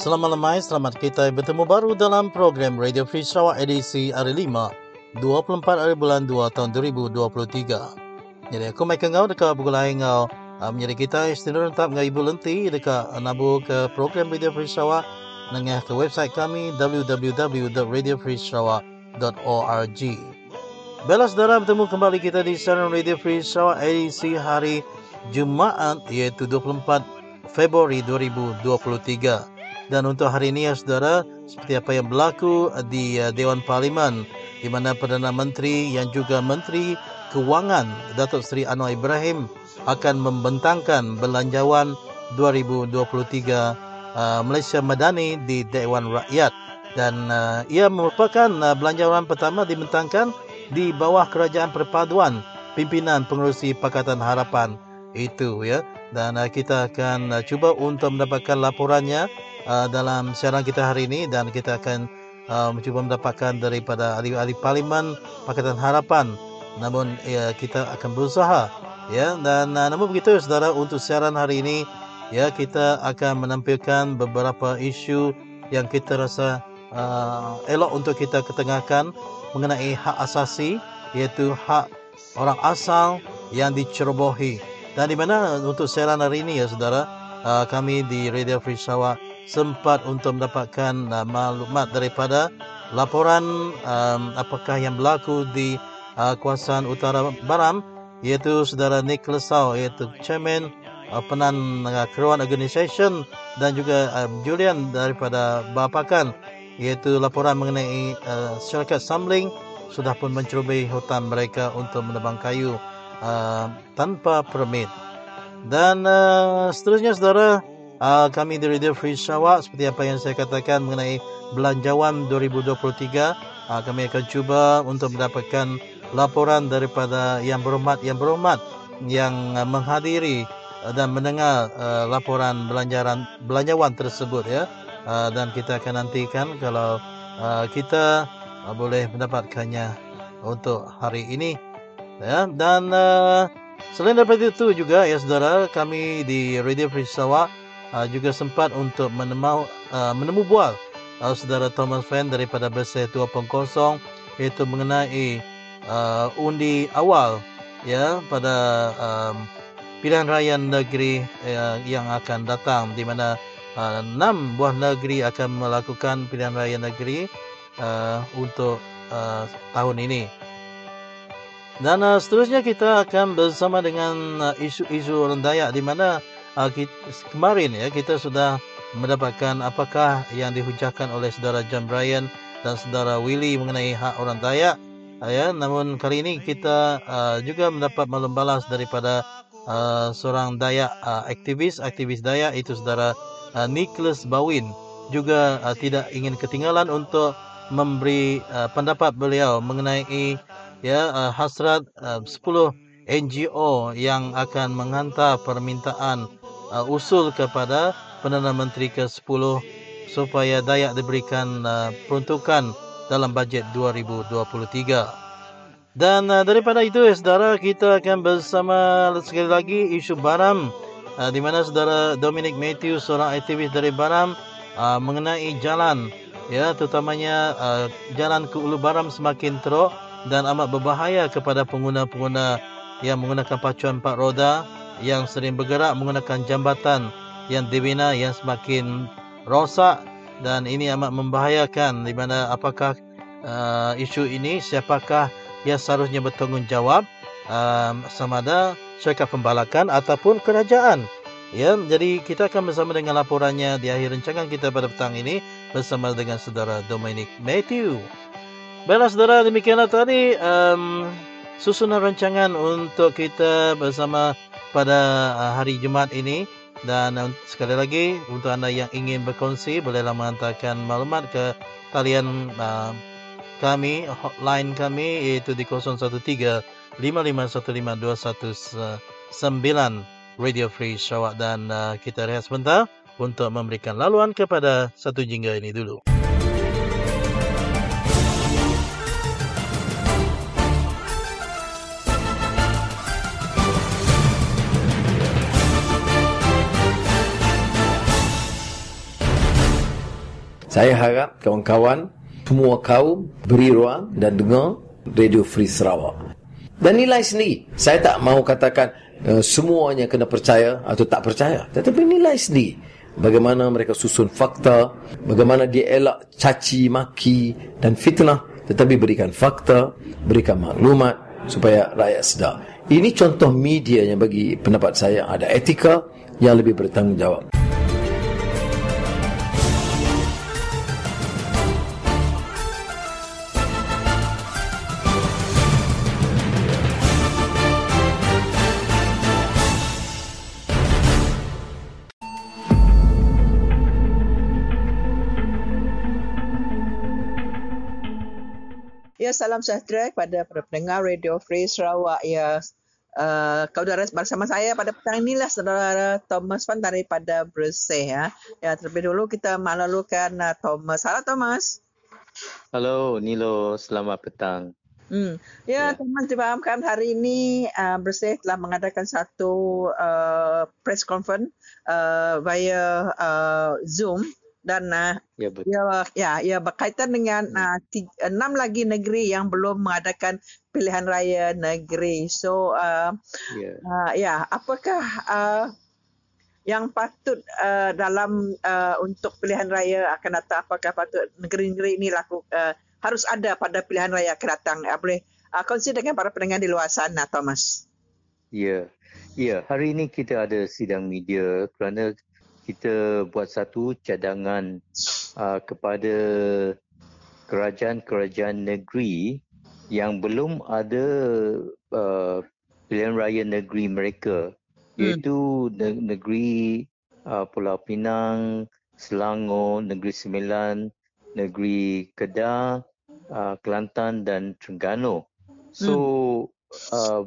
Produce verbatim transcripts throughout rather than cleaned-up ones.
Selamat malam, selamat kita bertemu baru dalam program Radio Free Sarawak edisi hari lima, dua puluh empat hari bulan dua tahun dua ribu dua puluh tiga. Jadi aku mai kengau dekat pukul lain ngau menjadi kita istimewa tetap ngai ibu lenti dekat nabu ke program Radio Free Sarawak nengah ke website kami w w w dot radio free sarawak dot org. Baiklah saudara, bertemu kembali kita di siaran Radio Free Sarawak edisi hari Jumaat iaitu dua puluh empat Februari dua ribu dua puluh tiga. Dan untuk hari ini ya saudara, seperti apa yang berlaku di uh, Dewan Parlimen, di mana Perdana Menteri yang juga Menteri Kewangan Datuk Seri Anwar Ibrahim akan membentangkan Belanjawan dua ribu dua puluh tiga uh, Malaysia Madani di Dewan Rakyat. Dan uh, ia merupakan uh, belanjawan pertama dibentangkan di bawah Kerajaan Perpaduan Pimpinan Pengerusi Pakatan Harapan itu ya. Dan uh, kita akan uh, cuba untuk mendapatkan laporannya Uh, dalam siaran kita hari ini, dan kita akan uh, mencuba mendapatkan daripada ahli-ahli Parlimen Pakatan Harapan. Namun ya, kita akan berusaha ya. Dan uh, namun begitu saudara, untuk siaran hari ini ya, kita akan menampilkan beberapa isu yang kita rasa uh, elok untuk kita ketengahkan mengenai hak asasi, iaitu hak orang asal yang dicerobohi. Dan di mana untuk siaran hari ini ya saudara, uh, kami di Radio Free Sarawak sempat untuk mendapatkan uh, maklumat daripada laporan um, apakah yang berlaku di uh, kawasan Utara Baram, iaitu saudara Nicholas Sau, iaitu Chairman uh, Penan uh, Keruan Organisation, dan juga uh, Julian daripada Bapakan, iaitu laporan mengenai uh, syarikat Samling sudah pun mencerobohi hutan mereka untuk menebang kayu uh, tanpa permit. Dan uh, seterusnya saudara, Uh, kami di Radio Free Sarawak, seperti apa yang saya katakan mengenai Belanjawan dua ribu dua puluh tiga, uh, kami akan cuba untuk mendapatkan laporan daripada yang berhormat yang berhormat yang uh, menghadiri uh, dan mendengar uh, laporan belanjaran belanjawan tersebut ya. Uh, dan kita akan nantikan kalau uh, kita uh, boleh mendapatkannya untuk hari ini ya. Dan uh, selain daripada itu juga ya saudara, kami di Radio Free Sarawak Uh, juga sempat untuk menemu, uh, menemu bual uh, saudara Thomas Fan daripada Bersih dua kosong, iaitu mengenai uh, undi awal ya pada um, pilihan raya negeri uh, yang akan datang, di mana uh, enam buah negeri akan melakukan pilihan raya negeri uh, untuk uh, tahun ini. Dan uh, seterusnya kita akan bersama dengan uh, isu-isu orang Dayak, di mana Uh, kita, kemarin ya kita sudah mendapatkan apakah yang dihujahkan oleh saudara John Bryan dan saudara Willy mengenai hak orang Dayak uh, ya. Namun kali ini kita uh, juga mendapat maklum balas daripada uh, seorang Dayak uh, aktivis aktivis Dayak, itu saudara uh, Nicholas Bawin, juga uh, tidak ingin ketinggalan untuk memberi uh, pendapat beliau mengenai ya uh, hasrat uh, sepuluh N G O yang akan menghantar permintaan uh, usul kepada Perdana Menteri ke sepuluh supaya Dayak diberikan uh, peruntukan dalam bajet dua ribu dua puluh tiga. Dan uh, daripada itu ya saudara, kita akan bersama sekali lagi isu Baram, uh, di mana saudara Dominic Matthews, seorang aktivis dari Baram, uh, mengenai jalan ya, terutamanya uh, jalan ke Ulu Baram semakin teruk dan amat berbahaya kepada pengguna-pengguna yang menggunakan pacuan empat roda, yang sering bergerak menggunakan jambatan yang dibina yang semakin rosak, dan ini amat membahayakan. Di mana apakah uh, isu ini, siapakah yang seharusnya bertanggungjawab, uh, sama ada syarikat pembalakan ataupun kerajaan ya. Jadi kita akan bersama dengan laporannya di akhir rancangan kita pada petang ini bersama dengan saudara Dominic Matthew. Baiklah saudara, demikianlah tadi um, susunan rancangan untuk kita bersama pada hari Jumaat ini. Dan sekali lagi, untuk anda yang ingin berkongsi, bolehlah menghantarkan maklumat ke talian uh, kami, hotline kami, iaitu di kosong satu tiga lima lima satu lima dua satu sembilan Radio Free Sarawak. Dan uh, kita rehat sebentar untuk memberikan laluan kepada satu jingga ini dulu. Saya harap kawan-kawan semua kaum beri ruang dan dengar Radio Free Sarawak. Dan nilai sendiri. Saya tak mahu katakan uh, semuanya kena percaya atau tak percaya. Tetapi nilai sendiri. Bagaimana mereka susun fakta, bagaimana dia elak caci, maki dan fitnah. Tetapi berikan fakta, berikan maklumat supaya rakyat sedar. Ini contoh media yang bagi pendapat saya ada etika yang lebih bertanggungjawab. Ya, salam sejahtera kepada para pendengar Radio Free Sarawak. Ya, uh, saudara bersama saya pada petang inilah saudara Thomas Fan daripada Bersih. Ya, ya terlebih dulu kita melalui uh, Thomas. Halo Thomas. Halo Nilo, selamat petang. Hmm. Ya, ya, Thomas difahamkan hari ini uh, Bersih telah mengadakan satu uh, press conference uh, via uh, Zoom. Dan uh, ya, ya, ya, ya berkaitan dengan uh, tiga, enam lagi negeri yang belum mengadakan pilihan raya negeri. So, uh, yeah. Uh, ya, apakah uh, yang patut uh, dalam uh, untuk pilihan raya akan datang? Apakah patut negeri-negeri ini laku uh, harus ada pada pilihan raya akan datang? Uh, boleh uh, kongsi dengan para pendengar di luar sana, Thomas? Ya, ya. Hari ini kita ada sidang media kerana kita buat satu cadangan uh, kepada kerajaan-kerajaan negeri yang belum ada uh, pilihan raya negeri mereka, iaitu hmm. negeri uh, Pulau Pinang, Selangor, Negeri Sembilan, Negeri Kedah, uh, Kelantan dan Terengganu. So, uh,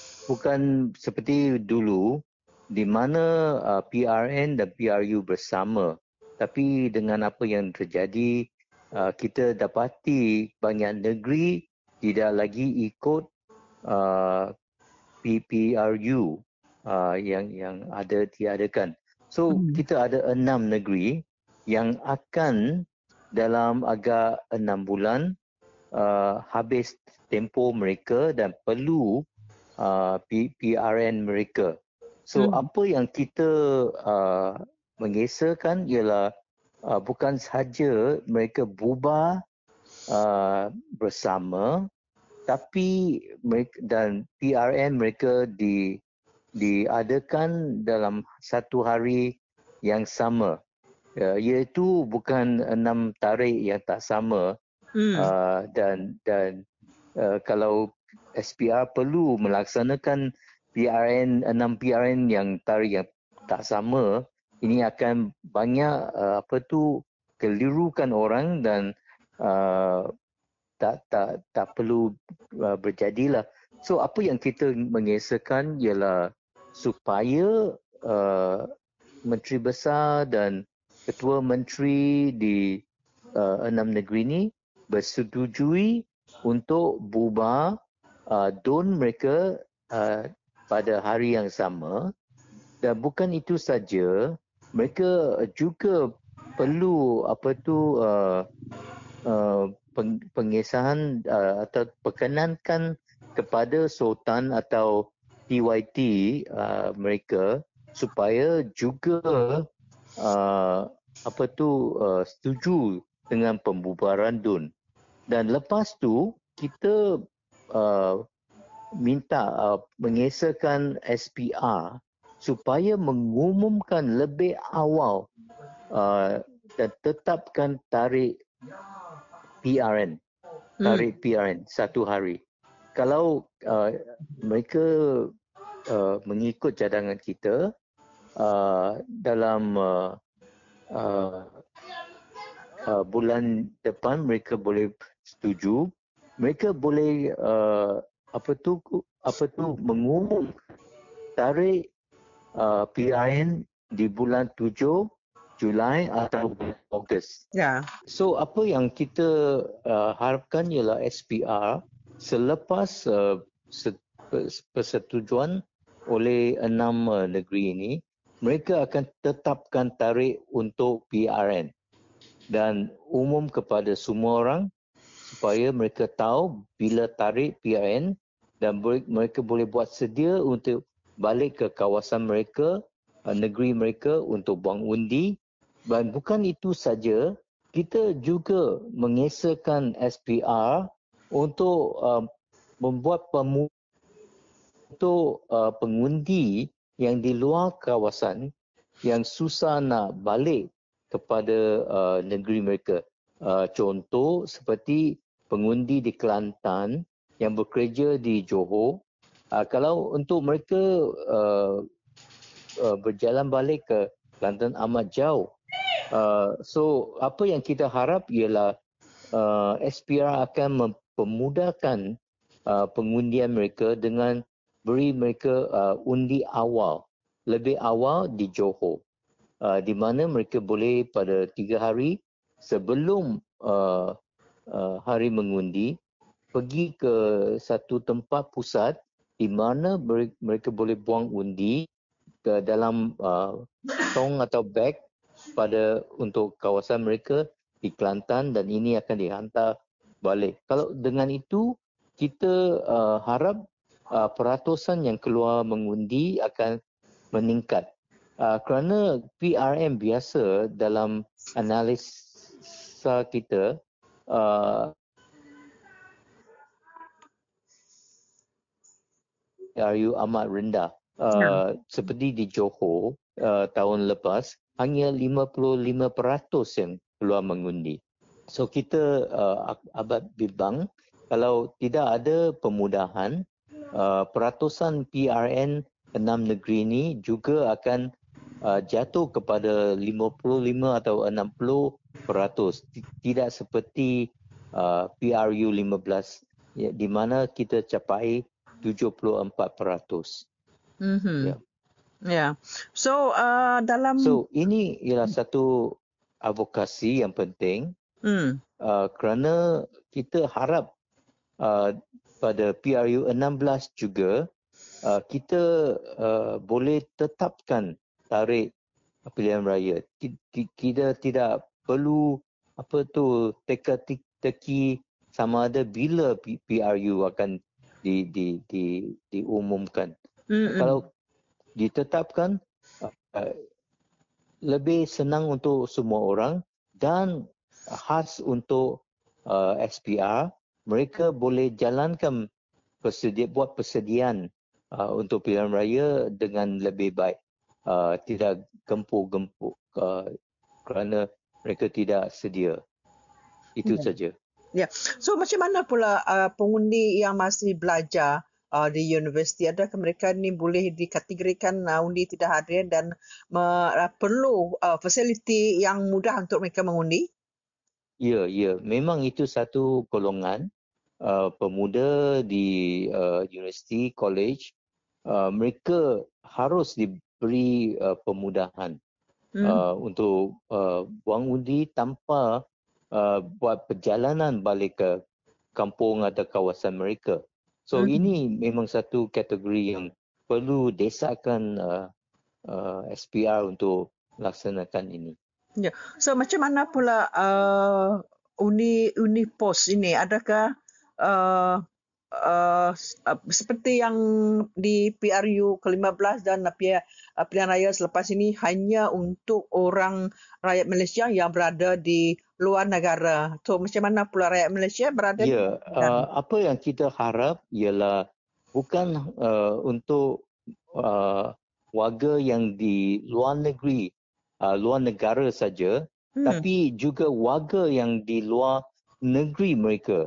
bukan seperti dulu, di mana uh, P R N dan P R U bersama. Tapi dengan apa yang terjadi, uh, kita dapati banyak negeri tidak lagi ikut uh, P P R U uh, yang yang ada diadakan. So, hmm. kita ada enam negeri yang akan dalam agak enam bulan uh, habis tempoh mereka dan perlu uh, P P R N mereka. So, hmm. apa yang kita uh, mengesahkan ialah uh, bukan sahaja mereka bubar uh, bersama, tapi mereka dan P R N mereka di diadakan dalam satu hari yang sama, uh, iaitu bukan enam tarikh yang tak sama, hmm. uh, dan dan uh, kalau S P R perlu melaksanakan P R N, enam P R N yang tarikh yang tak sama, ini akan banyak uh, apa tu kelirukan orang dan uh, tak tak tak perlu uh, berjadilah. So apa yang kita mengesahkan ialah supaya uh, menteri besar dan ketua menteri di uh, enam negeri ini bersetujui untuk bubar uh, D U N mereka uh, pada hari yang sama, dan bukan itu saja, mereka juga perlu apa tu uh, uh, peng, pengesahan uh, atau perkenankan kepada Sultan atau T Y T uh, mereka supaya juga uh, apa tu uh, setuju dengan pembubaran D U N. Dan lepas tu kita uh, minta uh, mengesahkan S P R supaya mengumumkan lebih awal uh, dan tetapkan tarikh P R N, tarikh hmm. P R N satu hari. Kalau uh, mereka uh, mengikut cadangan kita, uh, dalam uh, uh, uh, bulan depan mereka boleh setuju, mereka boleh uh, apa tu apa tu mengumum tarikh uh, P R N di bulan tujuh Julai atau Ogos. Ya. So apa yang kita uh, harapkan ialah S P R selepas uh, persetujuan oleh enam uh, negeri ini, mereka akan tetapkan tarikh untuk P R N. dan umum kepada semua orang supaya mereka tahu bila tarik P R N dan mereka boleh buat sedia untuk balik ke kawasan mereka, negeri mereka untuk buang undi. Dan bukan itu saja, kita juga mengesahkan S P R untuk uh, membuat pemu untuk uh, pengundi yang di luar kawasan yang susah nak balik kepada uh, negeri mereka. Uh, contoh seperti pengundi di Kelantan yang bekerja di Johor. Uh, kalau untuk mereka uh, uh, berjalan balik ke Kelantan amat jauh. Uh, so apa yang kita harap ialah uh, S P R akan mempermudahkan uh, pengundian mereka dengan beri mereka uh, undi awal, lebih awal di Johor, uh, di mana mereka boleh pada tiga hari sebelum uh, uh, hari mengundi pergi ke satu tempat pusat di mana mereka boleh buang undi ke dalam uh, tong atau beg pada untuk kawasan mereka di Kelantan, dan ini akan dihantar balik. Kalau dengan itu kita uh, harap uh, peratusan yang keluar mengundi akan meningkat. Uh, kerana P R M biasa dalam analisa kita uh, P R U amat rendah. Uh, seperti di Johor uh, tahun lepas, hanya lima puluh lima peratus yang keluar mengundi. So kita uh, abad bimbang kalau tidak ada pemudahan, uh, peratusan P R N enam negeri ini juga akan uh, jatuh kepada lima puluh lima atau enam puluh peratus. Tidak seperti uh, P R U lima belas ya, di mana kita capai tujuh puluh empat peratus. Mm-hmm. Ya. Yeah. So uh, dalam So ini ialah satu advokasi yang penting. Mm. Uh, kerana kita harap uh, pada P R U enam belas juga uh, kita uh, boleh tetapkan tarikh pilihan raya. Kita tidak perlu apa tu teka-teki sama ada bila P R U akan di di di diumumkan. Mm-mm. Kalau ditetapkan uh, lebih senang untuk semua orang dan khas untuk uh, S P R, mereka boleh jalankan persedia, buat persediaan uh, untuk pilihan raya dengan lebih baik, uh, tidak gempur-gempur uh, kerana mereka tidak sedia. Itu yeah. saja. Ya, yeah. So macam mana pula uh, pengundi yang masih belajar uh, di universiti, adakah mereka ni boleh dikategorikan uh, undi tidak hadir dan uh, perlu uh, fasiliti yang mudah untuk mereka mengundi? Ya, ya, memang itu satu golongan uh, pemuda di uh, universiti, college, uh, mereka harus diberi uh, pemudahan hmm. uh, untuk uh, buang undi tanpa Uh, buat perjalanan balik ke kampung atau kawasan mereka. So mm-hmm. ini memang satu kategori yang perlu desakan uh, uh, S P R untuk laksanakan ini. Ya. So macam mana pula uh, uni uni pos ini, adakah uh, uh, seperti yang di P R U ke lima belas dan pilihan raya selepas ini hanya untuk orang rakyat Malaysia yang berada di luar negara. So macam mana pula rakyat Malaysia berada ya, di uh, apa yang kita harap ialah bukan uh, untuk uh, warga yang di luar negeri, uh, luar negara saja, hmm. tapi juga warga yang di luar negeri mereka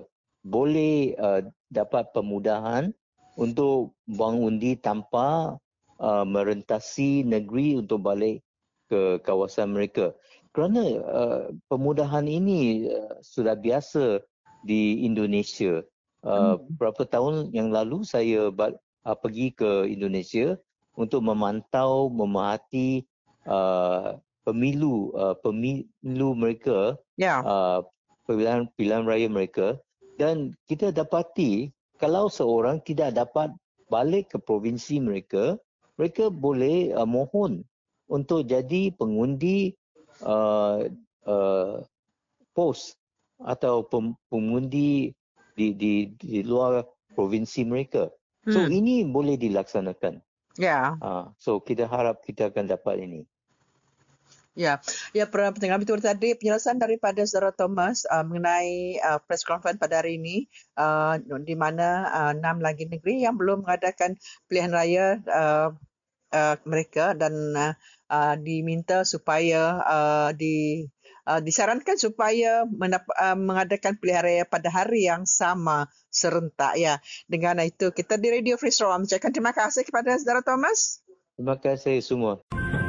boleh uh, dapat pemudahan untuk buang undi tanpa uh, merentasi negeri untuk balik ke kawasan mereka. Kerana uh, pemudahan ini uh, sudah biasa di Indonesia. Uh, hmm. Berapa tahun yang lalu saya uh, pergi ke Indonesia untuk memantau, memerhati uh, pemilu uh, pemilu mereka, yeah. uh, pilihan pilihan raya mereka, dan kita dapati kalau seorang tidak dapat balik ke provinsi mereka, mereka boleh uh, mohon untuk jadi pengundi uh, uh, host atau pem, pengundi di, di di luar provinsi mereka. So Hmm. ini boleh dilaksanakan. Ya. Uh, so kita harap kita akan dapat ini. Ya, ya pendengar betul tadi penjelasan daripada Saudara Thomas uh, mengenai uh, press conference pada hari ini uh, di mana uh, enam lagi negeri yang belum mengadakan pilihan raya uh, uh, mereka dan uh, uh, diminta supaya uh, di uh, disarankan supaya menap- uh, mengadakan pilihan raya pada hari yang sama serentak ya. Dengan itu kita di Radio Free Sarawak mengucapkan terima kasih kepada Saudara Thomas. Terima kasih semua.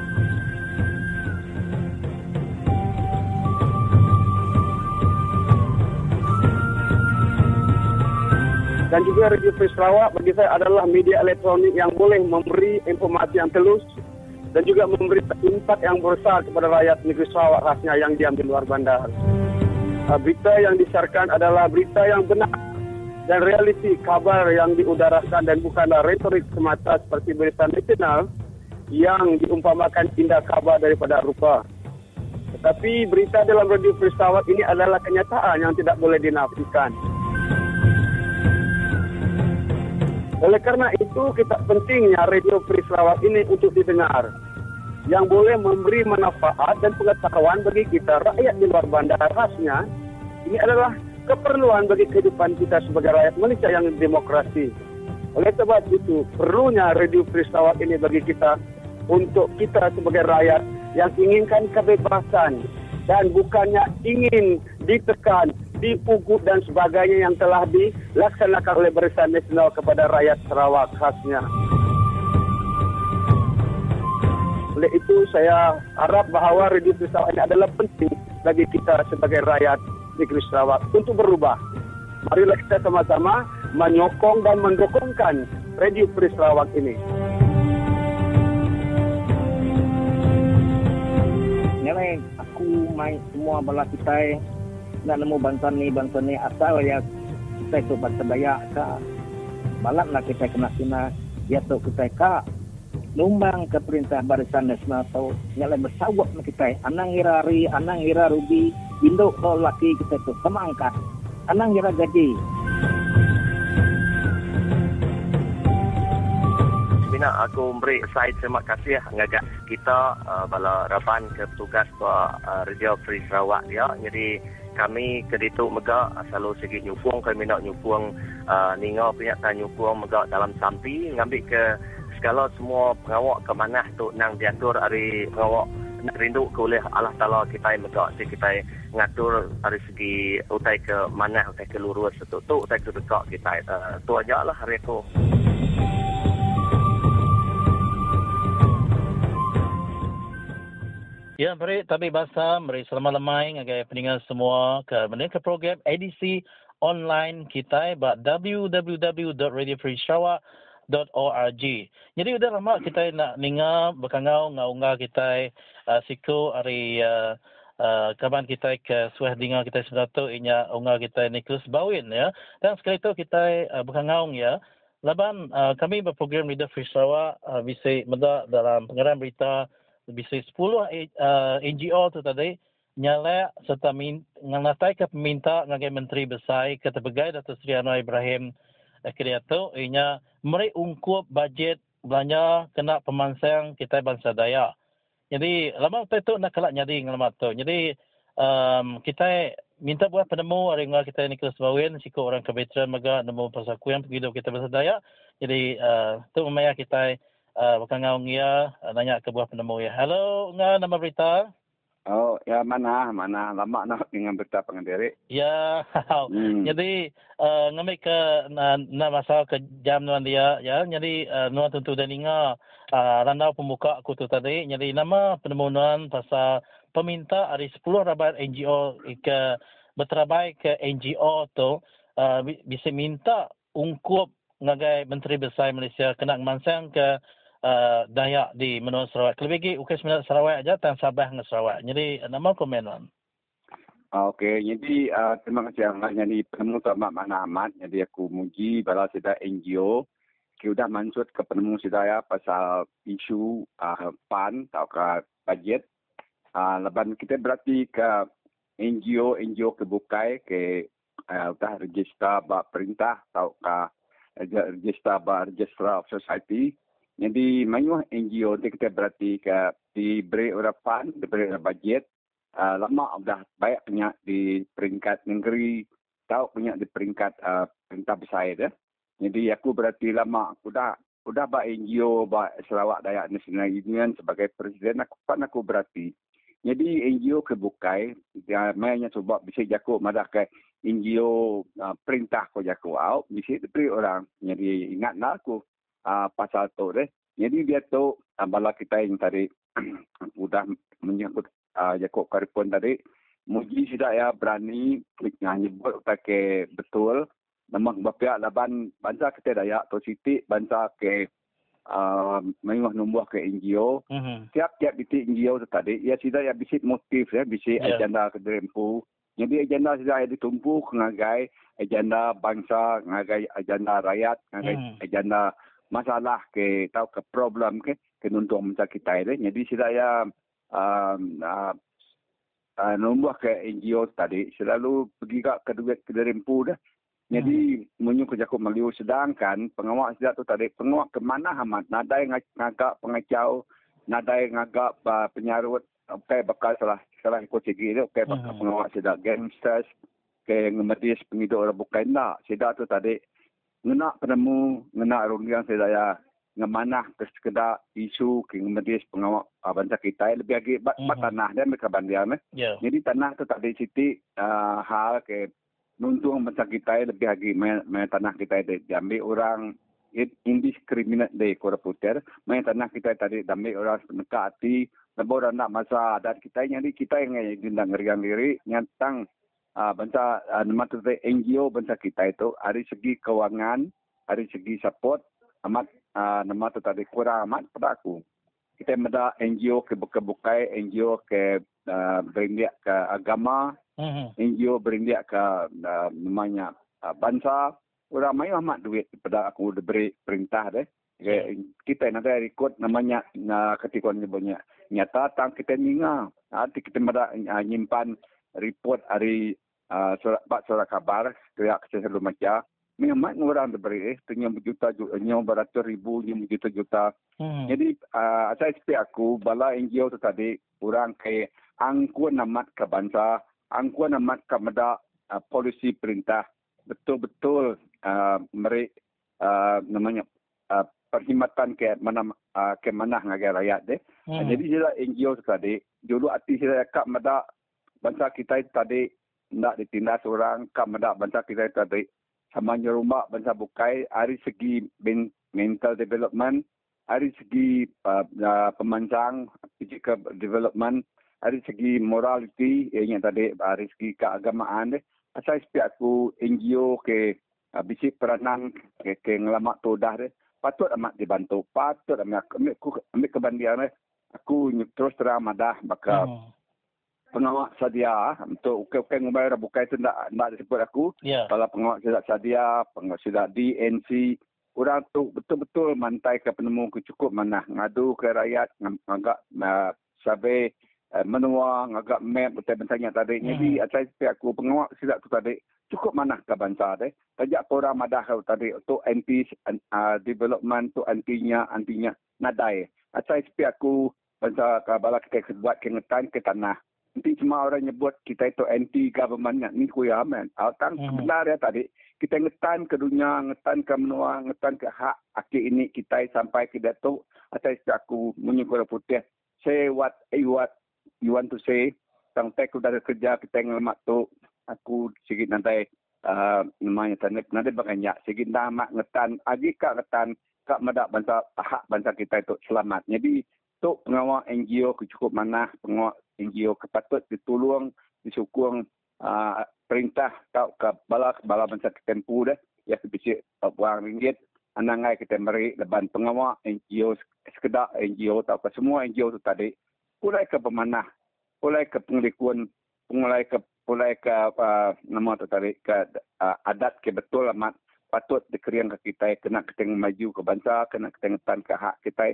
Dan juga Radio Free Sarawak bagi saya adalah media elektronik yang boleh memberi informasi yang telus dan juga memberi impak yang besar kepada rakyat negeri Sarawak khasnya yang diam di luar bandar. Uh, berita yang disiarkan adalah berita yang benar dan realiti kabar yang diudarakan dan bukanlah retorik semata seperti berita nasional yang diumpamakan indah kabar daripada rupa. Tetapi berita dalam Radio Free Sarawak ini adalah kenyataan yang tidak boleh dinafikan. Oleh karena itu, kita pentingnya Radio Free Sarawak ini untuk didengar. Yang boleh memberi manfaat dan pengetahuan bagi kita, rakyat di luar bandar khasnya. Ini adalah keperluan bagi kehidupan kita sebagai rakyat Malaysia yang demokrasi. Oleh sebab itu, perlunya Radio Free Sarawak ini bagi kita, untuk kita sebagai rakyat yang inginkan kebebasan dan bukannya ingin ditekan, diugut dan sebagainya yang telah dilaksanakan oleh Barisan Nasional kepada rakyat Sarawak khasnya. Oleh itu saya harap bahawa Radio Free Sarawak ini adalah penting bagi kita sebagai rakyat negeri Sarawak untuk berubah. Marilah kita sama-sama menyokong dan mendukungkan Radio Free Sarawak ini. Nilai aku main semua bala kita nak nemu bantuan ni, bantuan ni asal ya kita itu bangsa Dayak ka balak nak kita kena kena dia tu kita ka lumbang ke perintah Barisan Nasional tu nyala bersawak nak kita anang irari anang ira rubi induk tu laki kita tu semangkat anang ira gaji. Bina aku beri side terima kasih ngajak kita uh, bala raban ke petugas uh, Radio Free Sarawak dia. Jadi kami keditu mega selalu segi nyupung kami nak nyupung uh, ninga punya tan nyupung mega dalam sampi ngambil ke segala semua pengawak ke mana tu nang diatur hari pengawak nak rindu ke oleh Allah Taala kita mega si kita ngatur dari segi utai ke mana utai ke lurus tu tu utai ke dekat kita uh, tu aja lah hari tu. Ya, beri tapi bahasa beri selamat lemai ngagai pendengar semua ke mendengar program edisi online kita ba w w w dot radio free sarawak dot org. Jadi udah lama kita nak dengar berkangau ngaunga kita uh, siku hari uh, uh, kaban kita ke suah dengar kita sebenarnya tu inya unga kita Nicholas Bawin ya. Dan sekali tu kita uh, berkangaung ya. Laban uh, kami berprogram Radio Free Sarawak uh, bisa meda dalam pengarang berita bisa sepuluh uh, N G O tu tadi nyala serta min, nganatai ke peminta ngagai menteri besar ke tebegai Datuk Seri Anwar Ibrahim akhirnya tu inya meri ungkup bajet belanja kena pemansang kita bangsa Dayak. Jadi lama tu nak kelak nyadi ngalamat tu. Jadi um, kita minta buat penemu hari ngah kita Nicholas Bawin siku orang kebetulan maga nemu persatuan begitu kita bangsa Dayak. Jadi uh, tu memang kita Uh, bukan ngau ngia uh, nanya ke buah penemu ya. Hello, ngah nama berita? Oh, ya mana mana lama nak dengan berita pengendiri. Ya. Hmm. Jadi uh, ngambil ke na, na masa ke jam nuan dia ya. Jadi uh, nuan tentu dan inga uh, randau pembuka aku tu tadi. Jadi nama penemu nuan pasal peminta ada sepuluh rabat N G O ke berterabai ke N G O tu uh, bisa minta ungkup ngagai Menteri Besar Malaysia kena mansang ke Uh, Dayak di Menua Sarawak. Lebih lagi ukas Menua Sarawak aja tan Sabah dengan Sarawak. Jadi nama komen on. Okey, jadi uh, terima kasih Ahmad. Jadi penemu tu amat mana amat. Jadi aku muji bala sida N G O kita dah mansut ke penemu sidaya pasal isu uh, P A N atau ke bajet. Uh, leban kita berarti ke N G O N G O kebukai ke uh, dah register ba perintah atau ka register ba registrar of society. Jadi mayuh N G O kita berarti ke diberi urapan, diberi bajet. Uh, lama dah baik punya di peringkat negeri, tahu punya di peringkat uh, perintah besar dah. Jadi aku berarti lama aku dah Udah ba N G O ba Sarawak Dayak National Union sebagai presiden aku kan aku berarti. Jadi N G O kebukai dia mainnya cuba bisa jaku madah ke N G O uh, perintah ko jaku out bisa diberi orang. Jadi ingatlah aku uh, pasal tu deh. Jadi dia tu uh, bala kita yang tadi sudah menyebut uh, jaku karipun tadi muji sudah ya berani nyebut pakai betul. Nampak bapak laban bangsa kita Dayak atau Siti bangsa ke uh, memang nombor ke N G O. Mm-hmm. Tiap-tiap bitik N G O tu tadi, ia sudah ya bisik motif ya, bisik yeah. agenda kedempu. Jadi agenda sudah ya ditumpu ngagai agenda bangsa, ngagai agenda rakyat, ngagai mm. agenda masalah ke tahu ke problem ke kenuntung bangsa kita ini. Jadi sudah ya um, uh, uh, nombor ke N G O tadi selalu pergi ke kedua kedempu dah. Jadi hmm. menyu kerja ko Melayu sedangkan pengawal sedak tu tadi pengawal ke mana amat nadai ngagak pengacau nadai ngagak uh, penyarut okey bakal salah salah ikut segi dia okey bakal hmm. pengawal sedak gangsters ke ngemedis penghidup orang bukan nak sedak tu tadi ngena penemu ngena rungiang sedaya ngemanah ke sekedar isu ke ngemedis pengawal uh, bangsa kita lebih lagi bat, hmm. bat tanah dia mereka bandian eh. Yeah. Jadi tanah tu tadi siti uh, hal ke nuntung bangsa kita lebih lagi main, main tanah kita itu diambil orang indiscriminate dari koruptor, main tanah kita tadi diambil orang peneka hati, lebih orang nak masa adat kita jadi kita yang gendang ngeriang diri nyatang uh, bangsa uh, nama tu N G O bangsa kita itu dari segi kewangan, dari segi support amat uh, nama tu tadi kurang amat pada aku. Kita meda N G O ke buka-bukai, N G O ke uh, berindia ke agama. Mm-hmm. N G O berindia ke uh, namanya uh, bangsa orang mayu amat duit pada aku diberi perintah deh. Yeah. Kita nanti rekod namanya uh, ketika nyebutnya nyata tang kita ninga. Nanti kita ada uh, nyimpan report hari uh, surat bak surat kabar kayak selalu macam memang orang diberi eh tanya berjuta juta beratus ribu juta juta. Mm-hmm. Jadi uh, saya sepi aku bala N G O tu tadi orang kayak angkuan amat ke bangsa angkuan amat kepada uh, polisi perintah betul-betul uh, mereka uh, namanya uh, perkhidmatan ke mana uh, ke mana ngagai rakyat deh. Hmm. Jadi sila N G O tadi dulu arti sila kepada bangsa kita tadi nak ditindas orang kepada bangsa kita tadi sama rumah bangsa bukai dari segi mental development, dari segi uh, uh, pemancang physical development, dari segi morality yang tadi dari segi keagamaan deh. Asal sepi aku N G O ke uh, bisik peranan ke, ke ngelamak todah deh. Patut amat dibantu. Patut amat ambil, ambil kebandian deh. Aku terus terang madah bakal hmm. pengawal sedia untuk ukir-ukir ngubayar bukai itu tak nak disebut aku. Yeah. Kalau pengawal sedia sedia, pengawal sedia D N C, orang tu betul-betul mantai ke penemu cukup mana ngadu ke rakyat agak uh, sabai Uh, menua agak map betul-betulnya tadi. Hmm. Jadi saya sepi aku pengawal silap tu tadi cukup mana ke bangsa tadi. Tajak korang madah tadi untuk anti uh, development tu antinya antinya nadai. Saya sepi aku bangsa bala kita buat kengetan ke tanah. Nanti semua orang nyebut kita itu anti government ni kuya man. Tang hmm. benar ya tadi. Kita ngetan ke dunia, ngetan ke menua, ngetan ke hak akhir ini kita sampai ke tu. Saya sepi aku menyukur putih. Say what I what you want to say, sampai aku dah kerja kita ngelamak tu, aku sikit nanti uh, namanya tanip nanti banyak sikit nama ngetan, agi kak ngetan kak medak bangsa hak bangsa kita itu selamat. Jadi tu pengawal N G O cukup mana pengawal N G O kepatut ditolong, disukung uh, perintah kau ke bala bala bangsa kita tempu dah, ya sebisik buang ringgit. Anangai kita beri leban pengawal N G O sekedar N G O atau ke semua N G O tu tadi. Pulai ke pemanah, pulai ke penglikuan, pulai ke pulai ke uh, nama tu tadi ke uh, adat ke betul amat patut dikeriang ke kita kena kita maju ke bangsa, kena kita ngetan ke hak kita.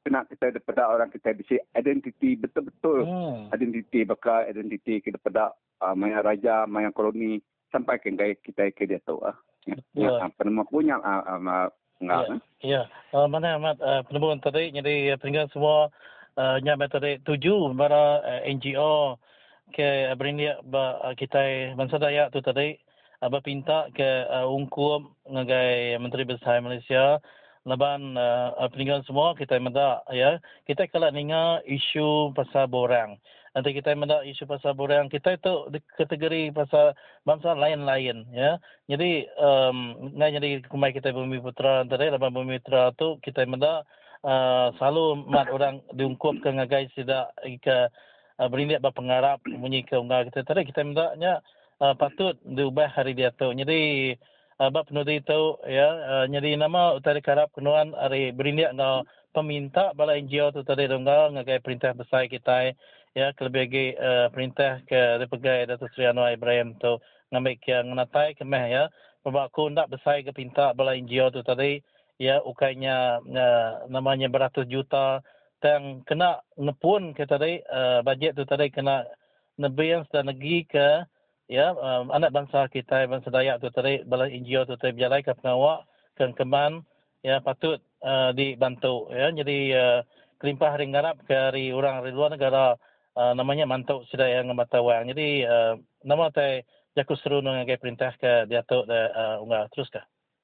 kena kita daripada orang kita bisa identiti betul-betul hmm. identiti bakal identiti kita daripada uh, maya raja maya koloni sampai ke gaya kita ke dia tu ah ya penemu punya ah enggak ya ya uh, mana amat uh, penemu tadi jadi tinggal semua uh, nya metode tuju para uh, N G O ke berindia ba uh, kita bangsa Dayak tu tadi aba pinta ke uh, ungkum ngagai Menteri Besar Malaysia laban uh, peninggalan semua kita mendak ya kita kalau ninga isu pasal borang nanti kita mendak isu pasal borang kita itu kategori pasal bangsa lain-lain ya jadi um, ngai jadi kumai kita Bumi Putra tadi laban Bumi Putra tu kita mendak uh, selalu mat orang diungkup ke ngagai sida ke uh, berindik berpengarap bunyi ke unggal kita tadi kita mendaknya uh, patut diubah hari dia tu jadi Abang penudi itu ya uh, jadi nama utara karap kenuan hari berindik ngau peminta bala N G O tu tadi donggal ngagai perintah besar kita ya kelebih uh, perintah ke Republik Datuk Seri Anwar Ibrahim tu ngambil ke nganatai kemeh ya berbaku ndak besar ke pinta bala N G O tu tadi ya ukainya uh, namanya beratus juta yang kena ngepun ke tadi uh, bajet tu tadi kena nebian dan negeri ke ya um, anak bangsa kita bangsa Dayak tu tadi bala N G O tu tadi berjalan ke pengawak ke keman ya patut uh, dibantu ya jadi uh, kelimpah ring garap dari orang dari luar negara uh, namanya mantuk sudah yang mata wang jadi uh, nama tai jaku seru ngagai perintah ke Datuk uh, unggal terus ke.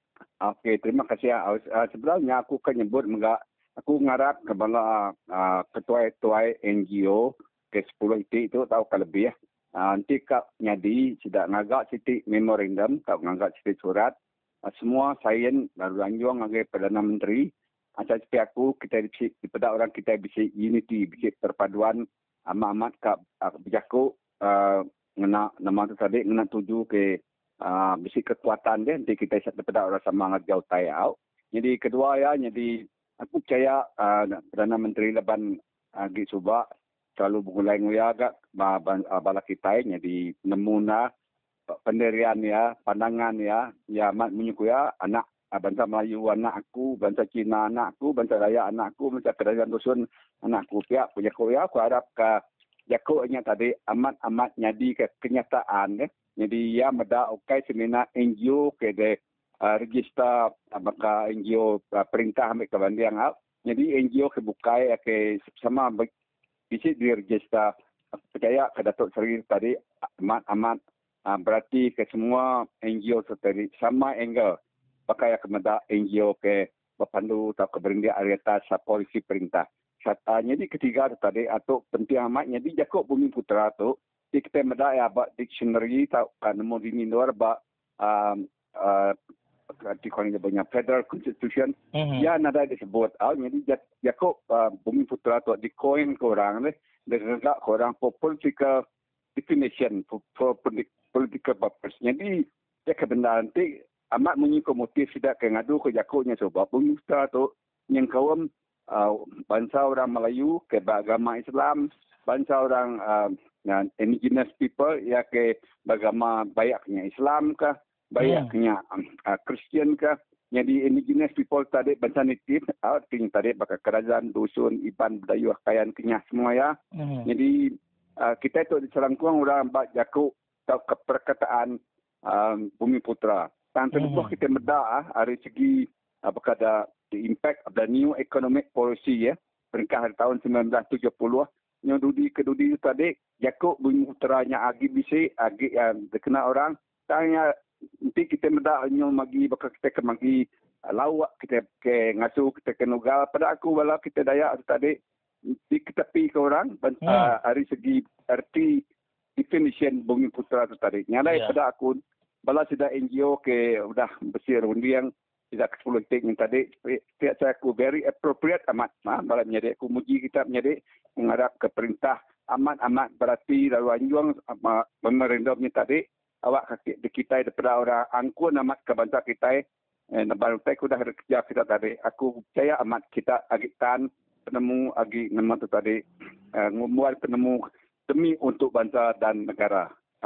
Okey terima kasih uh, sebenarnya aku kan nyebut enggak aku ngarap ke bala uh, ketua-ketua N G O ke sepuluh itu itu tahu ke lebih ya. Uh, nanti kak nyadi tidak ngagak siti memorandum kak ngagak siti surat uh, semua sains lalu anjuang ngagai Perdana Menteri asal uh, seperti aku kita bisa daripada orang kita bisa unity bisa perpaduan amat-amat kak uh, berjaku uh, ngena nama tu tadi ngena tuju ke uh, bisa kekuatan dia nanti kita daripada orang sama ngajau tayau jadi kedua ya jadi aku percaya uh, Perdana Menteri Leban uh, Git Subak selalu mulai nguyagak bala kita jadi nemuna pendirian ya pandangan ya ya mat menyukuya anak bangsa Melayu anak aku bangsa Cina anak aku bangsa Dayak anak aku bangsa kerajaan dusun anak aku pihak punya koya aku harap ke jakonya tadi amat-amat nyadi ke kenyataan ya jadi ya meda okai semina N G O ke de uh, register maka N G O uh, perintah ambil ke bandiang jadi N G O ke bukai ke sama bisa diregister percaya ke Datuk Seri tadi amat-amat uh, berarti ke semua N G O tadi sama angle pakai kepada N G O ke berpandu atau keberindia aretas polisi perintah. Jadi ketiga tadi atau penting amat jadi Jakob Bumi Putra tu kita meda ya ba dictionary atau kan nemu di luar ba um, uh, di konia banyak federal constitution mm-hmm. ya nada disebut ah jadi Jakob uh, Bumi Putra tu di coin ke orang ni dengan ke orang for political definition for, for political purpose jadi ya kebenaran nanti amat menyukai motif tidak ke ngadu ke Jakobnya sebab Bumi Putra tu yang kaum uh, bangsa orang Melayu ke beragama Islam bangsa orang uh, indigenous people ya ke beragama bayaknya Islam ke bayaknya uh, Kristian ke jadi indigenous people tadi bangsa native artinya tadi bakal kerajaan dusun iban Dayu Kayan Kenyah semua ya mm-hmm. jadi uh, kita itu di Selangkuang orang bak Jakob atau keperkataan um, Bumi Putra dan tentu mm-hmm. kita meda dari segi apakah ada the impact of the new economic policy ya peringkat tahun sembilan belas tujuh puluh yang dudi kedudi tadi Jakob Bumi Putra nya agi bisi agi yang dikenal orang tanya nanti kita meda nyo magi bakal kita ke magi lawak kita ke ngasuh kita ke nugal pada aku wala kita Dayak tadi di kita pi ke orang hmm. uh, dari segi arti definition Bumi Putra tu tadi nyalai yeah. pada aku bala sudah N G O ke udah besar undiang tidak politik yang tadi tiap saya aku very appropriate amat nah, bala menjadi aku muji kita menjadi mengharap ke perintah amat-amat berarti lalu anjuang memerintahnya tadi awak kaki di kita daripada orang angkun amat ke bangsa kita eh baru tak sudah kerja kita tadi aku percaya amat kita agitan penemu agi nama tu tadi uh, ngumuat penemu demi untuk bangsa dan negara.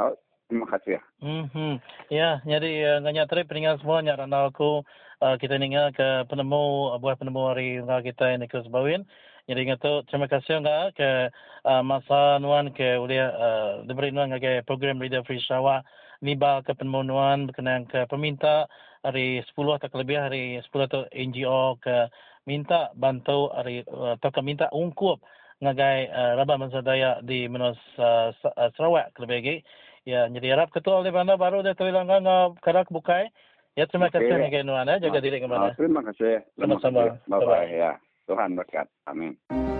Terima kasih. Hmm, ya, jadi uh, nganya tadi pendengar semua nya ranau aku uh, kita ninga ke penemu uh, buah penemu hari ngah kita ini ke sebawin. Jadi ngatu terima kasih ngah ke uh, masa nuan ke ulia uh, diberi nuan ke program Radio Free Sarawak niba ke penemu nuan berkenaan ke peminta hari sepuluh atau lebih hari sepuluh atau N G O ke minta bantu hari uh, atau ke minta ungkup ngagai uh, Rabah Bangsa Dayak di Menus uh, Sarawak lebih lagi. Ya, jadi harap ketua oleh mana baru dia terlanggang uh, karak bukai. Ya, terima okay. kasih Mungkin Nuan. Ya. Jaga diri kemana. Oh, terima kasih. Sama-sama. Bye-bye. Ya. Tuhan berkat. Amin.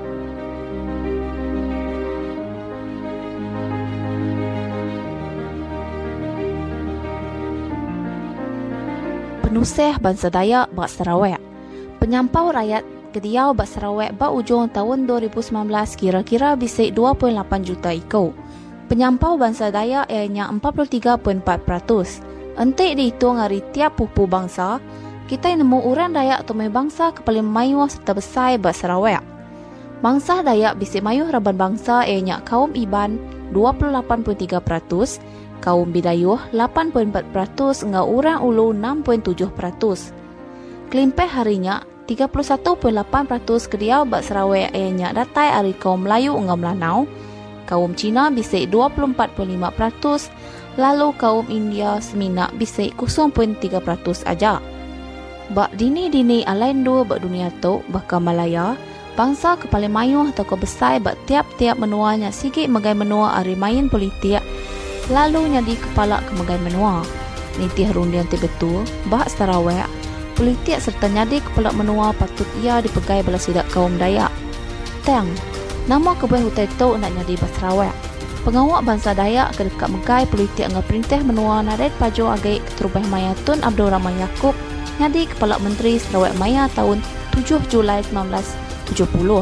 Penusih Bangsa Dayak Bak Sarawak. Penyampau rakyat Kediau Bak Sarawak bak ujung tahun dua ribu sembilan belas kira-kira bisik dua puluh lapan juta ikau. Penyampau Bangsa Dayak ianya empat puluh tiga perpuluhan empat peratus. Entik dihitung hari tiap pupu bangsa, kita nemu orang Dayak tumai bangsa kepala mayuh serta besar Bak Sarawak. Bangsa Dayak bisik mayuh raban bangsa ianya kaum Iban dua puluh lapan perpuluhan tiga peratus, kaum Bidayuh lapan perpuluhan empat peratus hingga orang Ulu enam perpuluhan tujuh peratus. Kelimpah harinya tiga puluh satu perpuluhan lapan peratus Kediau Bak Sarawak ianya datai hari kaum Melayu hingga Melanau. Kaum Cina bisik dua puluh empat perpuluhan lima peratus, lalu kaum India Semina bisik kosong perpuluhan tiga peratus aja. Bak dini-dini alain dua bak dunia tu, baka Malaya, bangsa kepala mayuh atau kebesar bak tiap-tiap menuanya sikit megai menua ari main politik, lalu nyadi kepala ke megai menua. Niti harundian ti betul, bak Sarawak, politik serta nyadi kepala menua patut ia dipegai bala sidak kaum Dayak. Teng, nama kebuah hutai tu nak nyadi Bak Sarawak. Pengawak Bangsa Dayak ke dekat megai politik ngah perintah menua naret pajo agai keterubah Maya Tun Abdul Rahman Yaakob nyadi Kepala Menteri Sarawak Maya tahun tujuh Julai seribu sembilan ratus tujuh puluh.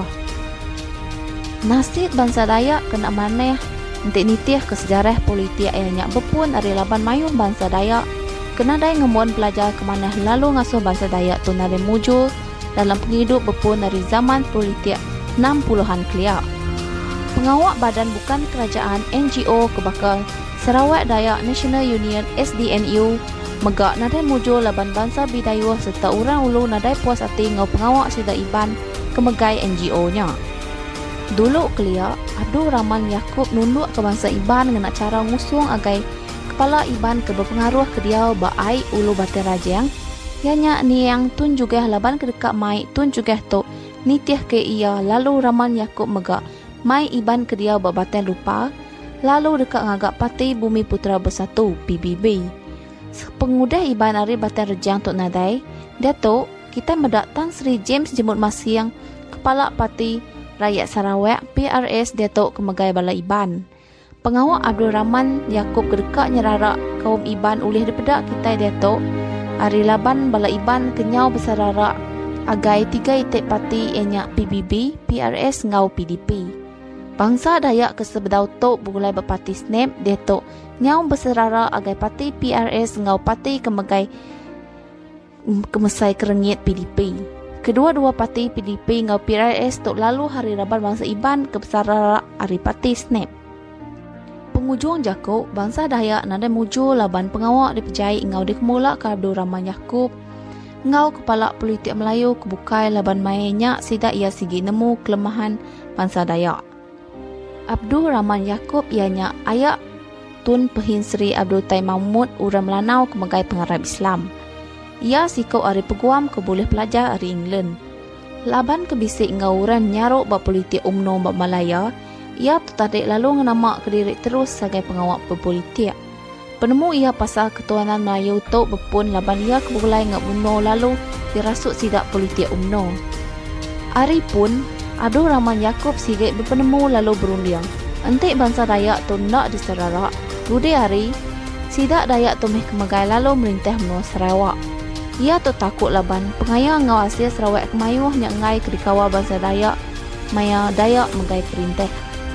Nasib Bangsa Dayak kena maneh entik nitih ke sejarah politik yang nyak bepun ari laban mayuh Bangsa Dayak kena dai ngemuan pelajar ke maneh lalu ngasuh Bangsa Dayak tu nare mujur dalam penghidup bepun dari zaman politik enam puluhan kelia. Pengawak badan bukan kerajaan N G O kebakar Sarawak Dayak National Union S D N U megak nadai mujur laban bangsa Bidayuh serta orang ulu nadai puas hati ngau pengawak sida Iban kemegai N G O-nya. Dulu kelia Abdul Rahman Yaakob nunduk ke bangsa Iban dengan cara ngusung agai kepala Iban ke berpengaruh ke dia baai ulu Batin Rajang ianya ni yang tun juga laban ke dekat mai tun juga tu nitih ke ia lalu Rahman Yaakob megak mai Iban ke dia Batin Lupa lalu dekat ngagak Parti Bumi Putera Bersatu P B B. Pengudah Iban Ari Batin Rajang tok nadai dia tu kita mendatang Sri James Jemut Masiang kepala Parti Rakyat Sarawak P R S dia tu kemegai bala Iban. Pengawak Abdul Rahman Yaakob kedekat nyerarak kaum Iban oleh dipedak kita dia tu Ari laban bala Iban kenyau bersararak agai tiga itik parti ianya P B B, P R S ngau P D P. Bangsa Dayak kesebedau tok bergulai berparti Snap dia tok nyau bersararak agai parti P R S ngau parti kemegai kemesai kerengit P D P. Kedua-dua parti P D P ngau P R S tok lalu hari raban bangsa Iban kebesararak ari parti Snap. Pengujung Jakob, bangsa Dayak nadai mujur laban pengawak dipejai ngau dikemulak ke Abdul Rahman Yaakob. Ngau kepala politik Melayu kebukai laban mainnya sida ia sigi nemu kelemahan bangsa Dayak. Abdul Rahman Yaakob ianya ayak Tun Pehin Sri Abdul Tai Mahmud urang Melanau kemegai pengarap Islam. Ia sikau ari peguam ke boleh pelajar ari England. Laban kebisik ngau urang nyaruk bab politik umno bab Malaya, ia tertarik lalu ngenamak ke diri terus sebagai pengawak berpolitik. Penemu ia pasal ketuanan Melayu tok bepun laban ia kebulai ngak bunuh lalu dirasuk sidak politik umno. Ari pun Abdul Rahman Yaakob sigit berpenemu lalu berundiang. Entik bangsa Dayak tu nak diserarak. Ludi hari sidak Dayak tu meh kemegai lalu merintah menua Sarawak. Ia tu takut laban pengaya ngau Asia Sarawak kemayuh nyak ngai ke dikawal bangsa Dayak maya Dayak megai perintah.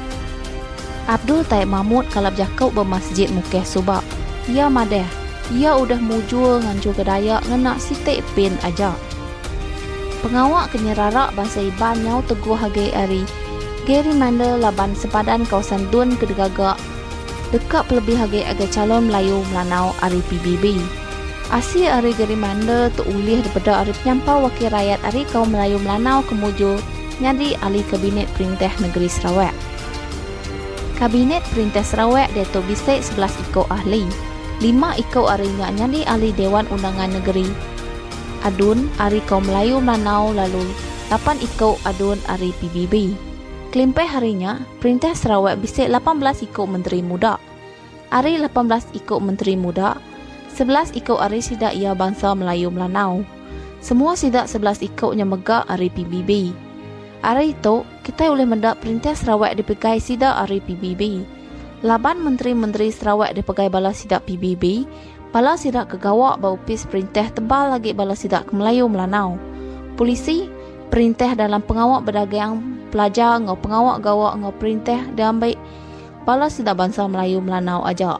Abdul Tai Mahmud kalap Jakob bermasjid Mukeh Subak. Ia madeh. Ia udah mujur nganjur ke Dayak ngenak sitik pin aja. Pengawak kenyerarak bangsa Iban nyau teguh hagai ari gerrymander laban sepadan kawasan Dun kedegagak dekat pelebih agak-agak calon Melayu Melanau Ari P B B. Asyik Ari gerrymander tu ulih daripada Ari penyampau wakil rakyat Ari kaum Melayu Melanau kemuju nyadi ahli Kabinet Perintah Negeri Sarawak. Kabinet Perintah Sarawak dia tu bisik sebelas ikut ahli. Lima ikut arinya nyadi ahli Dewan Undangan Negeri Adun Ari kaum Melayu Melanau, lalu lapan ikut Adun Ari P B B. Kelimpah harinya, Perintah Sarawak bisik lapan belas ikut Menteri Muda. Ari lapan belas ikut Menteri Muda, sebelas ikut Ari Sidak Ia Bangsa Melayu Melanau. Semua sidak sebelas ikutnya megak Ari P B B. Hari itu, kita boleh mendak Perintah Sarawak dipegai sidak Ari P B B. Laban Menteri-Menteri Sarawak dipegai bala sidak P B B, bala sidak kegawak baupis perintah tebal lagi bala sidak ke Melayu Melanau. Polisi, perintah dalam pengawak berdagang, pelajar ngau pengawak gawak ngau perintah diambil bala sidak bangsa Melayu Melanau aja.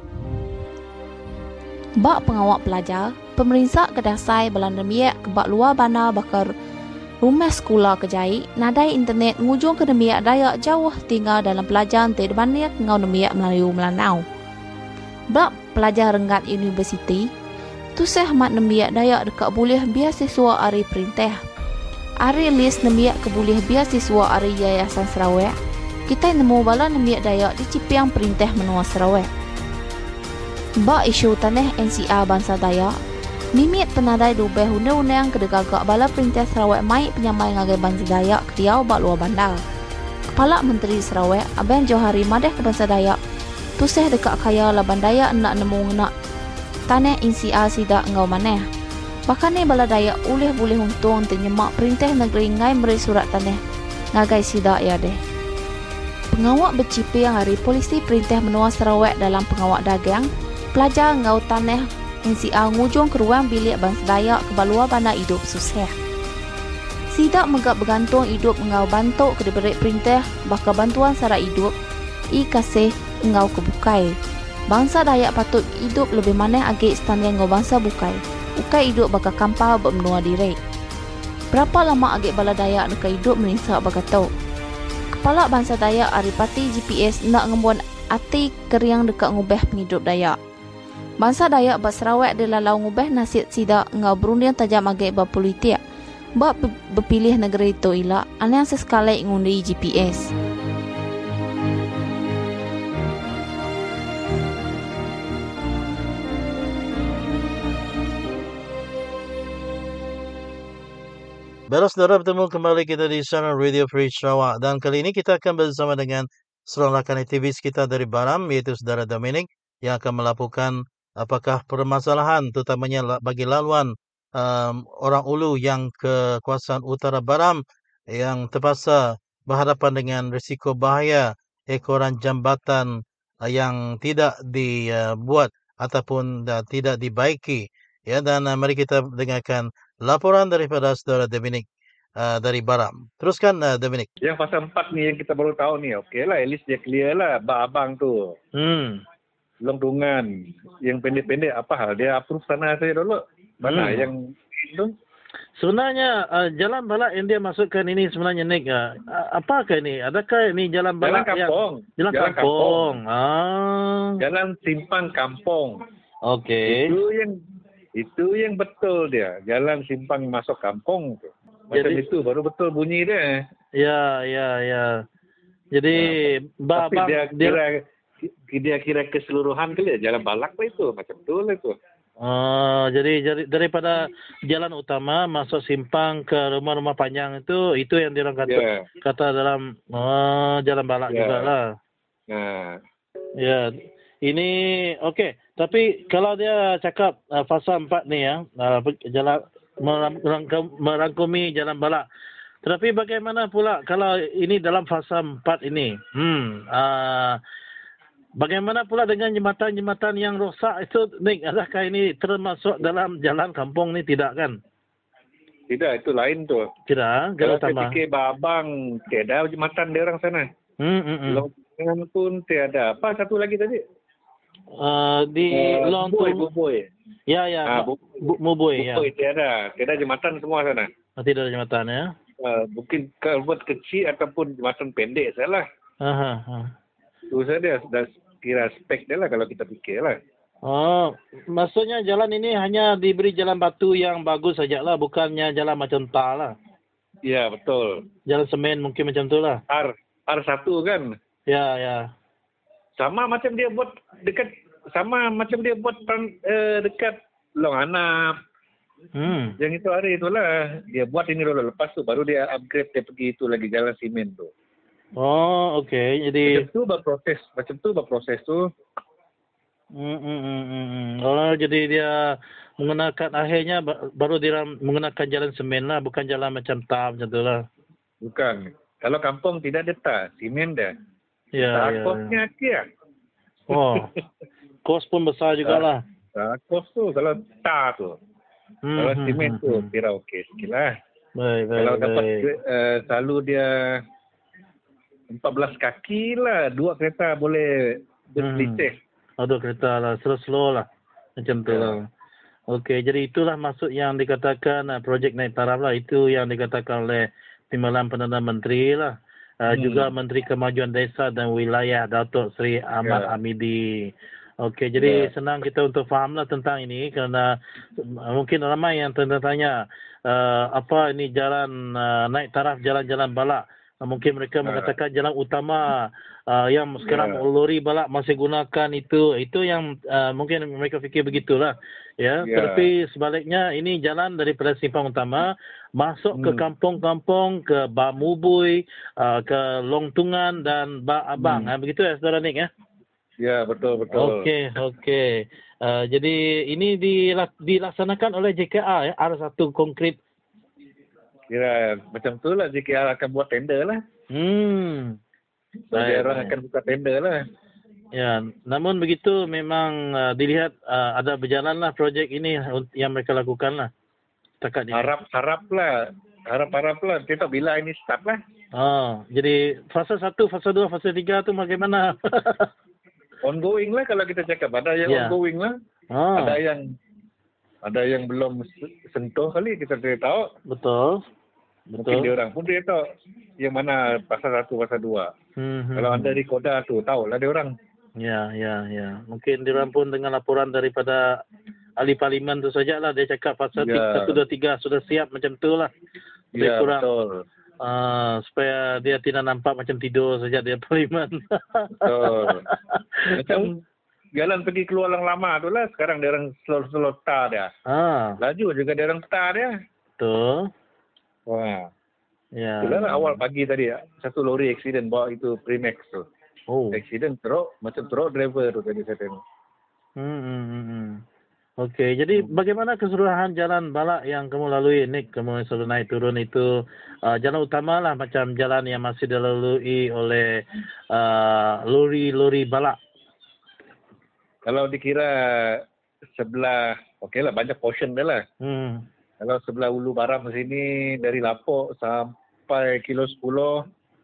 Bak pengawak pelajar, pemerintah kedasai Belanda miak ke bak luar bandar bakar rumah sekolah kejai, nadai internet ngujung ke nemiak Dayak jauh tinggal dalam pelajar tidak banyak ngau nemiak Melayu Melanau. Bak pelajar Rengat Universiti, tu sehmat nemiak Dayak dekat boleh biasiswa Ari Perintah. Ari list nemiak ke boleh biasiswa Ari Yayasan Sarawak, kita nemu bala nemiak Dayak di Cipiang Perintah Menua Sarawak. Bak isu tanah N C R Bangsa Dayak, mimit penadai dubah undang-undang kedegagak bala Perintah Sarawak mai penyamai ngagai Bangsa Dayak ke Riau bak luar bandar. Kepala Menteri Sarawak, Abang Johari Madeh ke Bangsa Dayak, tuseh dekat kaya laban Dayak nak nemu nak tanah N C R sidak ngau maneh. Bahkan ni bala Dayak ulih boleh untung tenyemak Perintah Negeri ngai beri surat tanah ngagai sidak ya deh. Pengawak bercipiang hari Polisi Perintah Menua Sarawak dalam pengawak dagang, pelajar ngau tanah N C R ngujung ke ruang bilik Bangsa Dayak ke balua bandar hidup susah. Sidak megak bergantung hidup ngau bantuk ke diberi perintah bakal bantuan sara hidup i kasih ngau kebukai. Bangsa Dayak patut hidup lebih maneh agak standar ngau bangsa bukai. Bukai hidup bakal kampar bermenua diri. Berapa lama agak bala Dayak nak hidup meninsak bagato. Kepala Bangsa Dayak Aripati G P S nak ngembuan ati keriang dekat ngubah penghidup Dayak. Bangsa Dayak bak Sarawak dia lalau ngubah nasib sidak ngau berundian tajam agak bak politik. Bak berpilih negeri itu ilak, aneh sesekali ngundi G P S. Baiklah saudara, bertemu kembali kita di channel Radio Free Sarawak, dan kali ini kita akan bersama dengan seorang rakan aktivis kita dari Baram, iaitu saudara Dominic, yang akan melaporkan apakah permasalahan terutamanya bagi laluan um, orang Ulu yang ke kawasan utara Baram yang terpaksa berhadapan dengan risiko bahaya ekoran jambatan uh, yang tidak dibuat uh, ataupun uh, tidak dibaiki. Ya, dan uh, mari kita dengarkan laporan daripada saudara Dominic uh, dari Baram. Teruskan uh, Dominic. Yang fasa empat ni yang kita baru tahu ni, okey lah, at least dia clear lah. Abang tu. Hmm. Longdungan yang pendek-pendek apa hal dia approve sana saya dulu. Mana hmm. yang itu? Sebenarnya uh, jalan balak yang dia masukkan ini sebenarnya Nick, uh, apakah ini? Adakah ini jalan balak jalan kampung? Yang, jalan, jalan kampung. kampung. Ah. Jalan simpang kampung. Okey. Itu yang itu yang betul dia. Jalan simpang masuk kampung tu. Macam jadi, itu baru betul bunyi dia. Ya, ya, ya. Jadi ya, tapi bang, dia kira dia kira keseluruhan kali jalan balak lah itu macam tu lah itu. Uh, jadi, jadi daripada jalan utama masuk simpang ke rumah-rumah panjang itu itu yang dia kata yeah. kata dalam uh, jalan balak yeah. juga lah. Nah. Ya. Ini okey, tapi kalau dia cakap uh, fasa empat ni ya, uh, jalan merangkum, merangkumi jalan balak. Tetapi bagaimana pula kalau ini dalam fasa empat ini? Hmm, uh, bagaimana pula dengan jembatan-jembatan yang rosak itu, Nick? Adakah ini termasuk dalam jalan kampung ni, tidak kan? Tidak, itu lain tu. Tidak, kalau saya fikir Babang tiada jembatan di orang sana. Hmm, hmm, hmm. Lontungan pun tiada. Apa satu lagi tadi? Uh, di uh, Lontung Bubui. Ya, ya. Ah, bu- bu- Bubui, ya. Bubui tiada. Tiada jembatan semua sana. Oh, tidak ada jembatan ya? Uh, mungkin kalbuat kecil ataupun jembatan pendek salah. Aha, aha. Itu saja. Dah kira spek dia lah kalau kita fikir lah. Oh, maksudnya jalan ini hanya diberi jalan batu yang bagus sajalah, bukannya jalan macam tar lah. Ya, betul. Jalan semen mungkin macam tu lah. R R satu kan? Ya, ya. Sama macam dia buat dekat sama macam dia buat uh, dekat Long Anap. Hmm. Yang itu hari itulah dia buat ini dulu, lepas tu baru dia upgrade dia pergi itu lagi jalan simen tu. Oh, okey. Jadi macam tu berproses, macam tu berproses tu. Hmm, hmm, hmm, hmm. Oh, jadi dia menggunakan akhirnya baru dia menggunakan jalan semen lah, bukan jalan macam tar macam tu lah. Bukan. Kalau kampung tidak ada tar, simen dah. Ya, ya. Kosnya kia. Oh, kos pun besar jugalah. Nah, kos tu kalau tar tu. Hmm, kalau simen hmm, tu hmm. kira okey sikit lah. Baik, baik, kalau baik. dapat uh, selalu dia empat belas kaki lah, dua kereta boleh berselisih. Hmm. Oh, dua kereta lah, slow-slow lah. Macam tu ya. Lah. Okey, jadi itulah maksud yang dikatakan uh, projek naik taraf lah. Itu yang dikatakan oleh Timbalan Perdana Menteri lah. Uh, hmm. Juga Menteri Kemajuan Desa dan Wilayah Datuk Seri Ahmad ya. Hamidi. Okey, jadi yeah. senang kita untuk fahamlah tentang ini kerana mungkin ramai yang tanya uh, apa ini jalan uh, naik taraf jalan-jalan balak. Uh, mungkin mereka yeah. mengatakan jalan utama uh, yang sekarang yeah. lori balak masih gunakan itu. Itu yang uh, mungkin mereka fikir begitulah. Ya, yeah. Tetapi sebaliknya ini jalan daripada simpang utama masuk hmm. ke kampung-kampung, ke Bak Mubui, uh, ke Longtungan dan Bak Abang. Hmm. Uh, begitu ya Saudara Nick ya? Ya, betul betul. Okey, okey. Uh, jadi ini dilaksanakan oleh J K R ya, R satu konkret. Kira macam tu lah, J K R akan buat tender lah. Hmm. So, dia orang akan buka tender lah. Ya, namun begitu memang uh, dilihat uh, ada berjalanlah projek ini yang mereka lakukan lah. Setakat ini. Harap harap lah, harap harap lah. Kita bila ini start lah. Oh, jadi fasa satu, fasa dua, fasa tiga tu bagaimana? Ongoing lah kalau kita cakap, ada yang yeah. ongoing lah, oh. ada yang ada yang belum sentuh kali kita tidak tahu. Betul. Mungkin Betul. dia orang pun dia tahu yang mana pasal satu, pasal dua. Hmm, kalau hmm. anda di Koda tu tahu lah dia orang. Ya, ya, ya. Mungkin dia orang pun dengan laporan daripada ahli parlimen tu sajalah dia cakap pasal yeah. satu, dua, tiga sudah siap macam tu lah. Lebih yeah, kurang. Betul. Uh, supaya dia tidak nampak macam tidur saja dia parlimen. Betul. Macam jalan pergi keluar yang lama tu lah. Sekarang dia orang slow-slow tar dia. Ah. Laju juga dia orang tar dia. Betul. Wah. Ya. Itulah lah awal pagi tadi satu lori accident bawa itu Primax tu. Oh. Accident teruk. Macam teruk driver tu tadi saya tengok. Hmm, hmm, hmm. Okey, jadi bagaimana keseluruhan jalan balak yang kamu lalui, Nick? Kamu selalu naik turun itu uh, jalan utama lah, macam jalan yang masih dilalui oleh uh, lori-lori balak. Kalau dikira sebelah, okey lah banyak portion dia lah. Hmm. Kalau sebelah Ulu Baram sini dari Lapok sampai kilo sepuluh,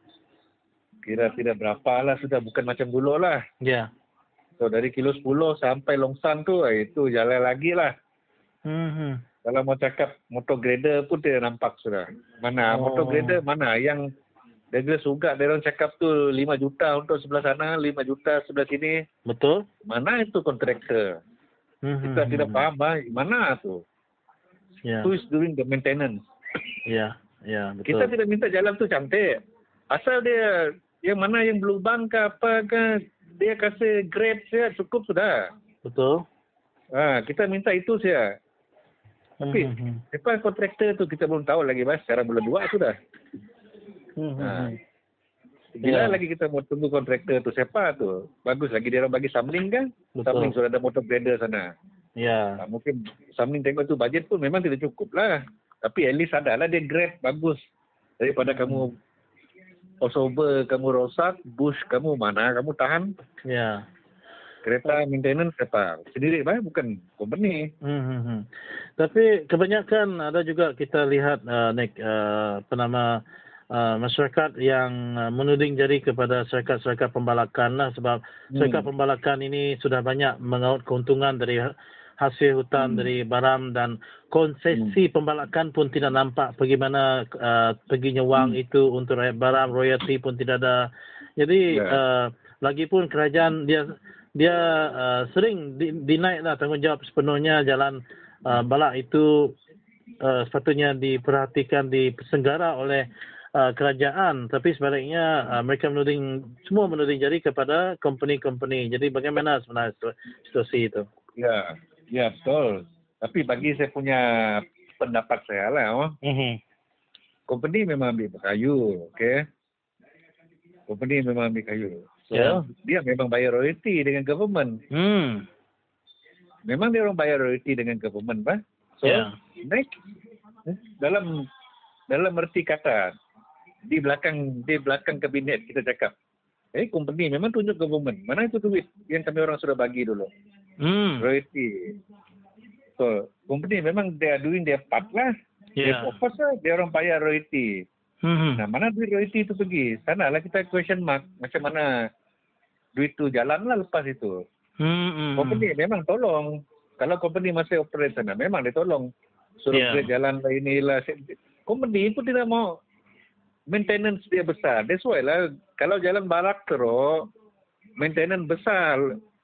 kira tidak berapa lah sudah, bukan macam dulu lah. Ya. Yeah. So dari kilo sepuluh sampai Longsan tu, itu jalan lagi lah. Hmm. Kalau mau cakap motor grader pun tidak nampak sudah. Mana oh. motor grader mana yang dia suka dia orang cakap tu lima juta untuk sebelah sana, lima juta sebelah sini. Betul. Mana itu kontraktor? Hmm. Kita tidak paham bah, mana tu? Yeah. Who is doing the maintenance? Ya, yeah. ya yeah, betul. Kita tidak minta jalan tu cantik. Asal dia yang mana yang berlubang ke apa ke, dia kasih grade saja cukup sudah. Betul. Ha, kita minta itu saja. Tapi mm-hmm. siapa kontraktor tu kita belum tahu lagi mas. Sekarang bulan dua sudah. Mm-hmm. Ha. Bila yeah. lagi kita mau tunggu kontraktor tu siapa tu? Bagus lagi dia orang bagi samling kan? Betul. Samling sudah ada motor grader sana. Ya. Yeah. Ha, mungkin samling tengok tu budget pun memang tidak cukup lah. Tapi at least ada lah dia grade bagus daripada mm-hmm. kamu crossover kamu rosak, bush kamu mana kamu tahan. Ya. Kereta maintenance siapa? Sendiri bah, bukan company. Hmm. Tapi kebanyakan ada juga kita lihat uh, Nick, uh, apa nama uh, masyarakat yang uh, menuding jari kepada syarikat-syarikat pembalakan lah, sebab hmm. syarikat pembalakan ini sudah banyak mengaut keuntungan dari hasil hutan hmm. dari Baram, dan konsesi hmm. pembalakan pun tidak nampak bagaimana uh, perginya wang hmm. itu untuk rakyat Baram, royalty pun tidak ada. Jadi yeah. uh, lagipun kerajaan dia dia uh, sering di, dinaiklah tanggungjawab sepenuhnya jalan uh, balak itu uh, sepatutnya diperhatikan, disenggara oleh uh, kerajaan, tapi sebaliknya uh, mereka menuding, semua menuding jari kepada company-company. Jadi bagaimana sebenarnya situasi itu? Ya, ya betul. Tapi bagi saya punya pendapat saya lah, oh. Mm-hmm. Company memang ambil kayu, okey. Company memang ambil kayu. So, yeah. Dia memang bayar royalty dengan government. Hmm. Memang dia orang bayar royalty dengan government, bah. So, yeah. Next, dalam dalam erti kata, di belakang di belakang kabinet kita cakap, eh company memang tunjuk government. Mana itu duit yang kami orang sudah bagi dulu? Hmm. Royalty. So, company memang they are doing their part lah. Yeah. Of course lah, dia orang bayar royalty. Hmm. Nah, mana duit royalty itu pergi? Sana lah kita question mark. Macam mana duit itu jalan lah lepas itu. Hmm. Company memang tolong. Kalau company masih operate sana, memang dia tolong. Suruh yeah. Dia jalan lah inilah. Company pun tidak mau. Maintenance dia besar. That's why lah. Kalau jalan barak terus, maintenance besar.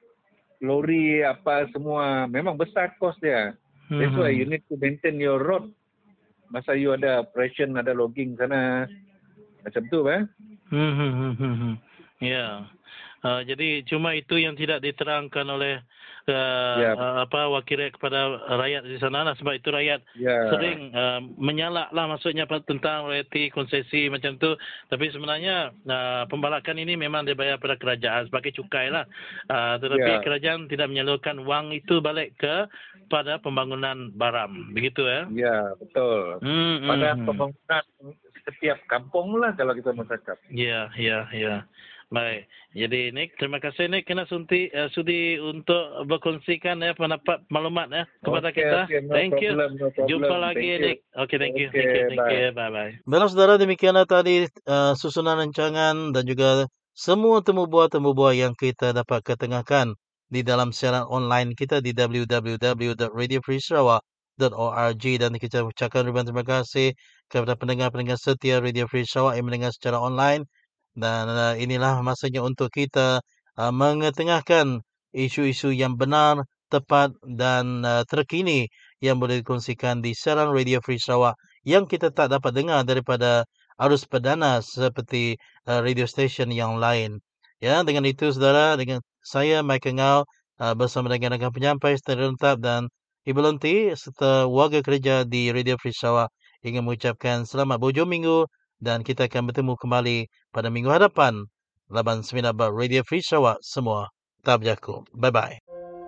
Lori apa semua. Memang besar cost dia. Hmm. That's why you need to maintain your road. Masa you ada operation, ada logging sana. Macam tu, eh? Hmm, hmm, hmm, hmm. Ya. Yeah. Uh, jadi cuma itu yang tidak diterangkan oleh uh, yeah. uh, apa wakil rakyat kepada rakyat di sana lah. Sebab itu rakyat yeah. sering uh, menyalak lah maksudnya tentang royalty, konsesi macam tu. Tapi sebenarnya uh, pembalakan ini memang dibayar pada kerajaan sebagai cukai lah. Uh, tetapi yeah. kerajaan tidak menyalurkan wang itu balik ke pada pembangunan baram. Begitu ya? Ya, yeah, betul. Hmm, pada hmm, pembangunan setiap kampung lah kalau kita mau cakap. Ya, ya, ya. Baik. Jadi Nick, terima kasih Nick kena sunti, uh, sudi untuk berkongsikan ya pendapat maklumat ya kepada okay, kita. Okay, no thank problem, you. No problem. Jumpa thank lagi you. Nick. Okay, thank you. Okay, thank you. Thank bye. you. Bye bye. Baiklah saudara, demikianlah tadi uh, susunan rancangan dan juga semua temu buah-temu buah yang kita dapat ketengahkan di dalam siaran online kita di w w w dot radio free sarawak dot org, dan kita ucapkan ribuan terima kasih kepada pendengar-pendengar setia Radio Free Sarawak yang mendengar secara online. Dan uh, inilah masanya untuk kita uh, mengetengahkan isu-isu yang benar, tepat dan uh, terkini yang boleh dikongsikan di siaran Radio Free Sarawak yang kita tak dapat dengar daripada arus perdana seperti uh, radio station yang lain. Ya, dengan itu saudara, dengan saya Michael Ngau uh, bersama dengan rakan penyampai secara lengkap dan Ibu Lonti serta warga kerja di Radio Free Sarawak ingin mengucapkan selamat berhujung minggu. Dan kita akan bertemu kembali pada minggu hadapan. Laban sembilan bar Radio Free Sarawak semua. Tak berjaku. Bye-bye.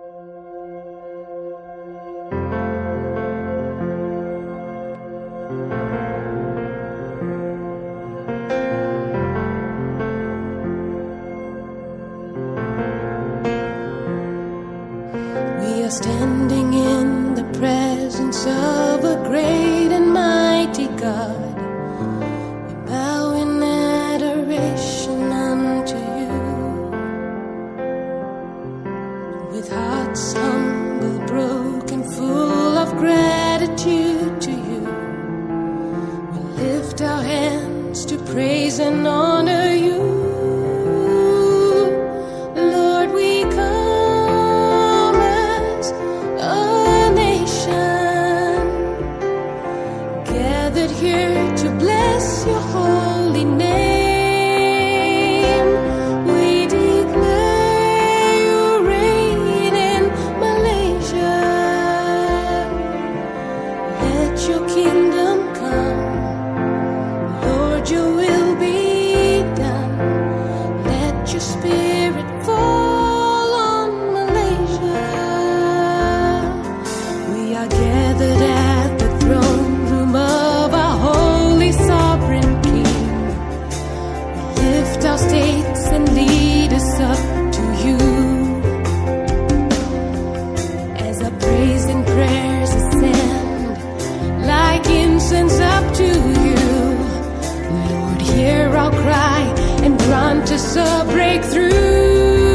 We are standing in the presence of a great and mighty God. Gratitude to you, we lift our hands to praise and honor you. Lord, we come as a nation gathered here to bless your holy name. We declare your reign in Malaysia. Your kingdom come, Lord, your will be done. Let your spirit fall on Malaysia. We are gathered at the throne room of our holy sovereign King. We lift our states and lead us up to you. As our praise and prayers ascend like incense up to you, Lord, hear our cry and grant us a breakthrough.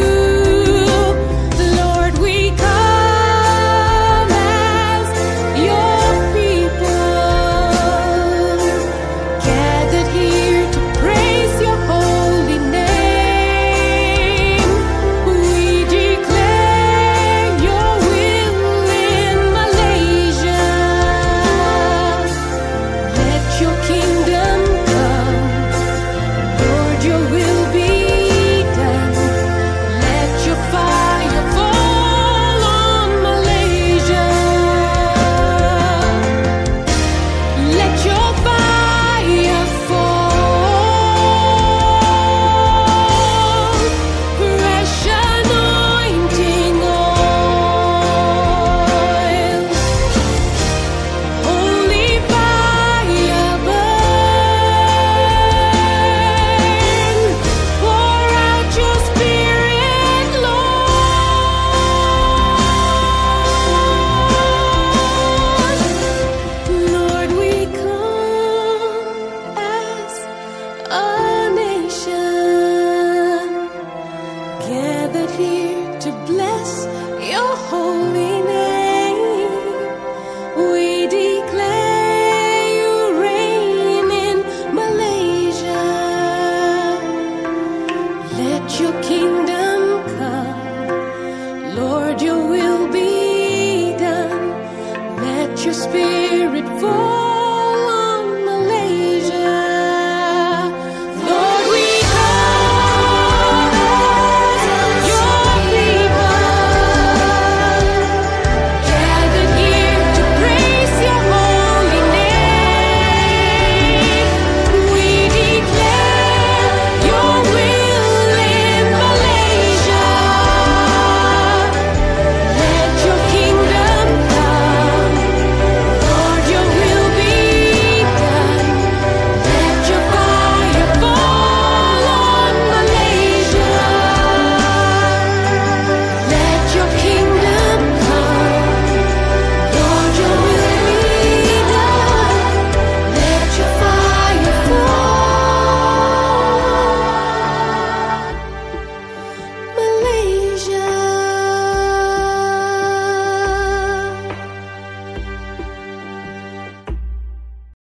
Lord, we come as your people, gathered here to praise your holy name. Spirit fall.